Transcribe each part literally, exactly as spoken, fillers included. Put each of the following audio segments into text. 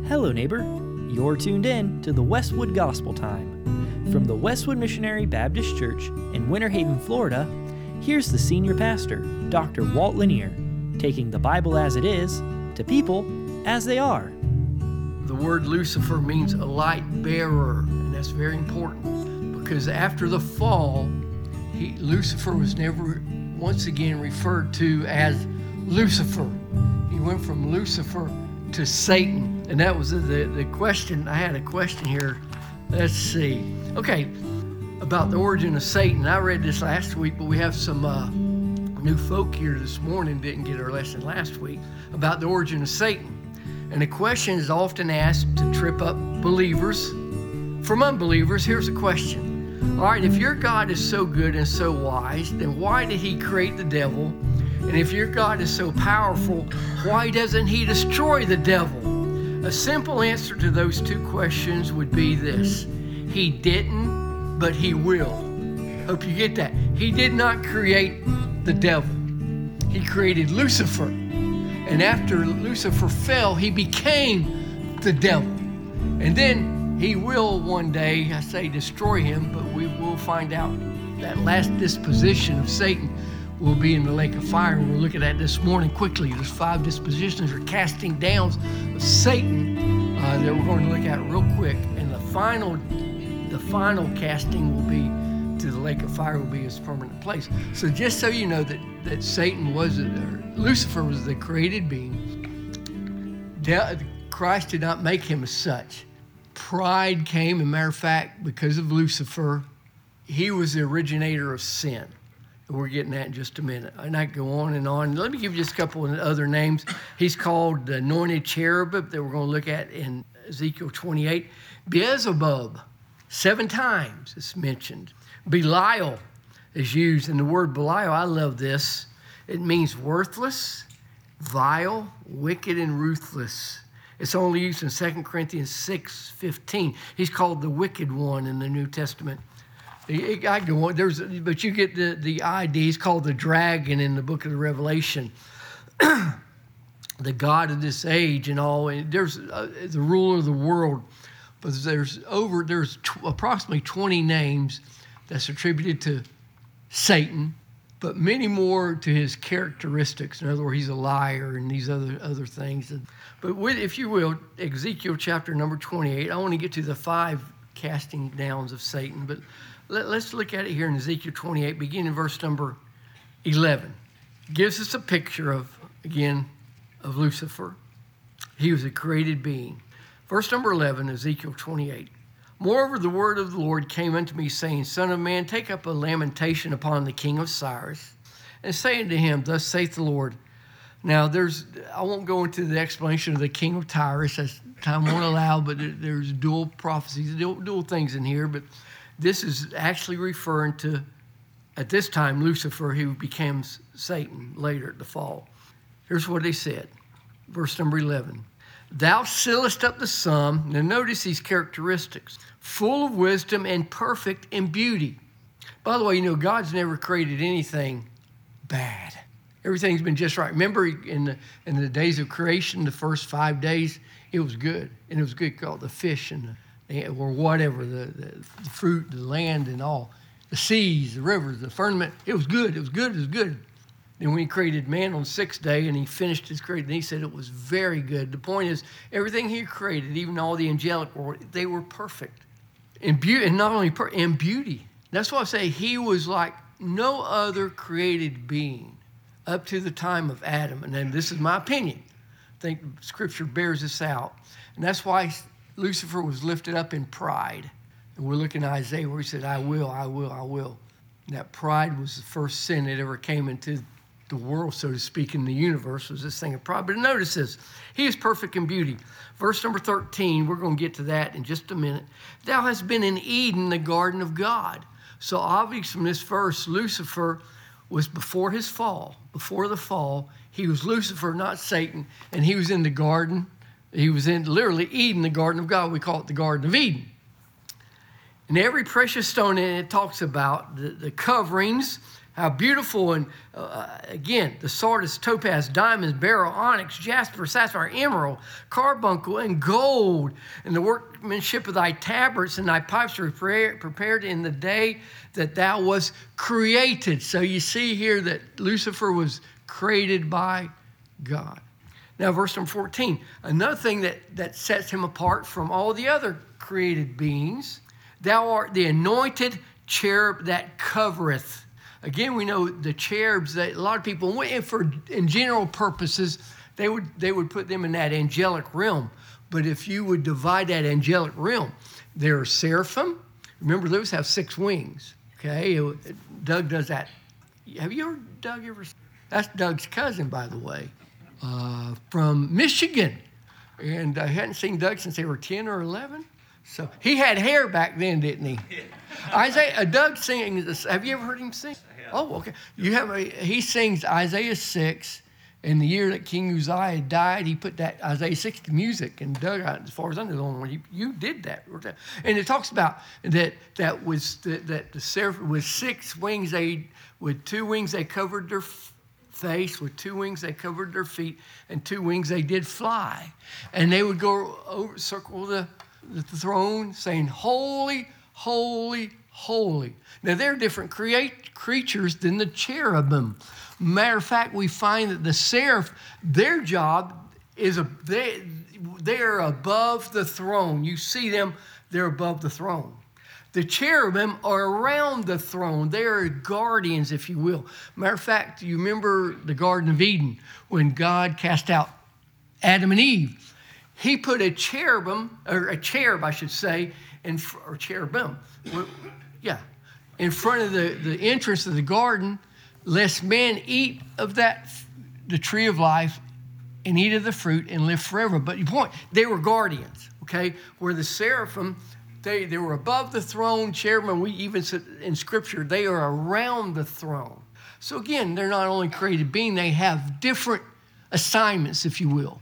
Hello, neighbor. You're tuned in to the Westwood Gospel Time. From the Westwood Missionary Baptist Church in Winter Haven, Florida, here's the senior pastor, Doctor Walt Lanier, taking the Bible as it is to people as they are. The word Lucifer means a light bearer, and that's very important because after the fall, he, Lucifer was never once again referred to as Lucifer. He went from Lucifer to Satan, and that was the, the question. I had a question here. Let's see. Okay, about the origin of Satan. I read this last week, but we have some uh, new folk here this morning, didn't get our lesson last week, about the origin of Satan. And the question is often asked to trip up believers. From unbelievers, here's a question. All right, if your God is so good and so wise, then why did he create the devil? And if your God is so powerful, why doesn't he destroy the devil? A simple answer to those two questions would be this. He didn't, but he will. Hope you get that. He did not create the devil. He created Lucifer. And after Lucifer fell, he became the devil. And then he will one day, I say destroy him, but we will find out that last disposition of Satan will be in the lake of fire. We'll look at that this morning quickly. There's five dispositions or casting downs of Satan uh, that we're going to look at real quick. And the final, the final casting will be to the lake of fire, will be his permanent place. So just so you know that, that Satan was, or Lucifer was the created being. De- Christ did not make him as such. Pride came, as a matter of fact, because of Lucifer. He was the originator of sin. We're getting that in just a minute. And I go on and on. Let me give you just a couple of other names. He's called the anointed cherubim that we're going to look at in Ezekiel twenty-eight. Beelzebub, seven times it's mentioned. Belial is used. And the word Belial, I love this. It means worthless, vile, wicked, and ruthless. It's only used in Second Corinthians six fifteen. He's called the wicked one in the New Testament. I go on, there's, but you get the, the idea. He's called the dragon in the book of the Revelation, the God of this age and all. And there's uh, the ruler of the world, but there's over there's t- approximately twenty names that's attributed to Satan, but many more to his characteristics. In other words, he's a liar and these other other things. But with, if you will, Ezekiel chapter number twenty-eight. I want to get to the five casting downs of Satan, but Let, let's look at it here in Ezekiel twenty-eight, beginning in verse number eleven. Gives us a picture of, again, of Lucifer. He was a created being. Verse number eleven, Ezekiel twenty-eight. Moreover, the word of the Lord came unto me, saying, Son of man, take up a lamentation upon the king of Cyrus, and say unto him, Thus saith the Lord. Now, there's, I won't go into the explanation of the king of Tyrus, as time won't allow, but there, there's dual prophecies, dual, dual things in here, but this is actually referring to, at this time, Lucifer, who became Satan later at the fall. Here's what they said. Verse number eleven. Thou sealest up the sum. Now notice these characteristics. Full of wisdom and perfect in beauty. By the way, you know, God's never created anything bad. Everything's been just right. Remember in the, in the days of creation, the first five days, it was good. And it was good called the fish and the or whatever, the, the, the fruit, the land and all, the seas, the rivers, the firmament, it was good, it was good, it was good. Then when he created man on the sixth day and he finished his creation, he said it was very good. The point is, everything he created, even all the angelic world, they were perfect. In beauty, and not only per- in beauty. That's why I say he was like no other created being up to the time of Adam. And then this is my opinion. I think Scripture bears this out. And that's why Lucifer was lifted up in pride. And we're looking at Isaiah where he said, I will, I will, I will. And that pride was the first sin that ever came into the world, so to speak, in the universe, was this thing of pride. But notice this. He is perfect in beauty. Verse number thirteen, we're going to get to that in just a minute. Thou hast been in Eden, the garden of God. So obviously from this verse, Lucifer was before his fall. Before the fall, he was Lucifer, not Satan, and he was in the garden. He was in literally Eden, the garden of God. We call it the Garden of Eden. And every precious stone in it talks about the, the coverings How beautiful, and uh, again, the sardis, topaz, diamonds, beryl, onyx, jasper, sapphire, emerald, carbuncle, and gold, and the workmanship of thy tabrets and thy pipes were prepared in the day that thou was created. So you see here that Lucifer was created by God. Now, verse number fourteen, another thing that, that sets him apart from all the other created beings, thou art the anointed cherub that covereth. Again, we know the cherubs that a lot of people, and for in general purposes, they would they would put them in that angelic realm. But if you would divide that angelic realm, there are seraphim. Remember, those have six wings. Okay, Doug does that. Have you ever, Doug, ever? That's Doug's cousin, by the way, uh, from Michigan, and I hadn't seen Doug since they were ten or eleven. So he had hair back then, didn't he? Isaiah, uh, Doug sings. Have you ever heard him sing? Oh, okay. You have a, he sings Isaiah six. In the year that King Uzziah died, he put that Isaiah six to music. And Doug, as far as I know, the only one he, you did that. And it talks about that that was the, that the seraphim with six wings, they with two wings they covered their face, with two wings they covered their feet, and two wings they did fly. And they would go over, circle the, the throne, saying, "Holy, holy, holy." Now, they're different create, creatures than the cherubim. Matter of fact, we find that the seraph, their job is, a, they, they're above the throne. You see them, they're above the throne. The cherubim are around the throne. They're guardians, if you will. Matter of fact, you remember the Garden of Eden when God cast out Adam and Eve. He put a cherubim, or a cherub, I should say, in, or cherubim, yeah, in front of the, the entrance of the garden, lest men eat of that, the tree of life, and eat of the fruit and live forever. But your point, they were guardians, okay? Where the seraphim, they, they were above the throne. Cherubim, we even said in Scripture, they are around the throne. So again, they're not only created being, they have different assignments, if you will.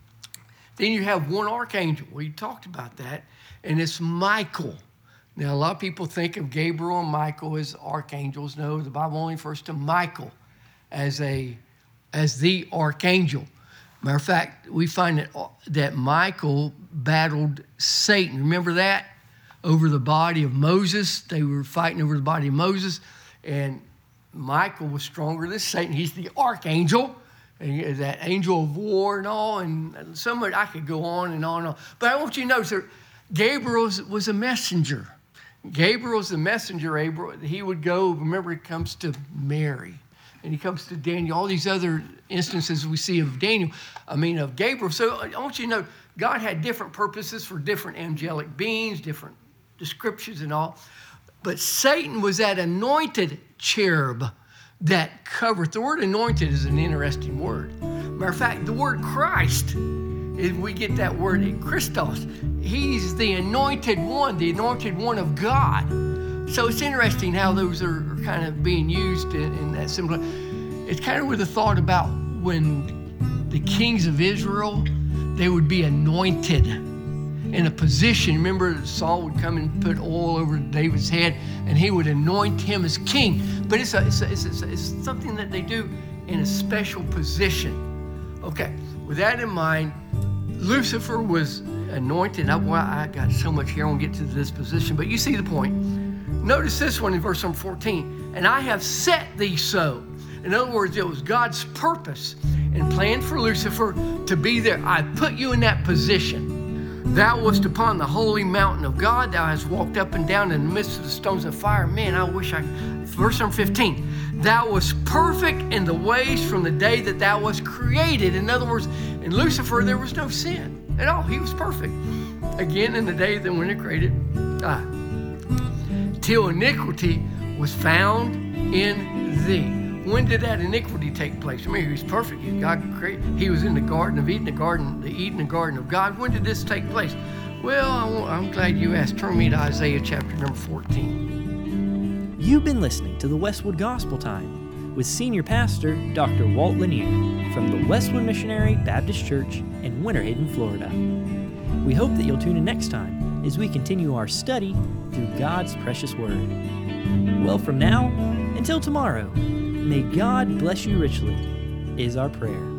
Then you have one archangel. We talked about that, and it's Michael. Now, a lot of people think of Gabriel and Michael as archangels. No, the Bible only refers to Michael as a as the archangel. Matter of fact, we find that, that Michael battled Satan. Remember that? Over the body of Moses. They were fighting over the body of Moses, and Michael was stronger than Satan. He's the archangel, and that angel of war and all, and some of it, I could go on and on and on. But I want you to notice that Gabriel was a messenger. Gabriel's the messenger. He would go, remember, it comes to Mary, and he comes to Daniel, all these other instances we see of Daniel, I mean, of Gabriel. So I want you to know, God had different purposes for different angelic beings, different descriptions and all. But Satan was that anointed cherub that covered. The word anointed is an interesting word. Matter of fact, the word Christ, if we get that word in Christos, he's the anointed one, the anointed one of God. So it's interesting how those are kind of being used in, in that symbol. It's kind of with a thought about when the kings of Israel, they would be anointed in a position. Remember, Saul would come and put oil over David's head, and he would anoint him as king. But it's, a, it's, a, it's, a, it's something that they do in a special position. Okay, with that in mind, Lucifer was anointed. I, well, I got so much here, I won't get to this position, but you see the point. Notice this one in verse number fourteen. And I have set thee so. In other words, it was God's purpose and plan for Lucifer to be there. I put you in that position. Thou wast upon the holy mountain of God. Thou hast walked up and down in the midst of the stones of fire. Man, I wish I... Verse number fifteen. Thou wast perfect in the ways from the day that thou wast created. In other words, in Lucifer, there was no sin at all. He was perfect. Again, in the day that when it created, ah, till iniquity was found in thee. When did that iniquity take place? I mean, he was perfect. God created. He was in the Garden of Eden, the Garden, the Eden, the Garden of God. When did this take place? Well, I'm glad you asked. Turn me to Isaiah chapter number fourteen. You've been listening to the Westwood Gospel Time with Senior Pastor Doctor Walt Lanier from the Westwood Missionary Baptist Church in Winter Haven, Florida. We hope that you'll tune in next time as we continue our study through God's precious Word. Well, from now Until tomorrow, may God bless you richly, is our prayer.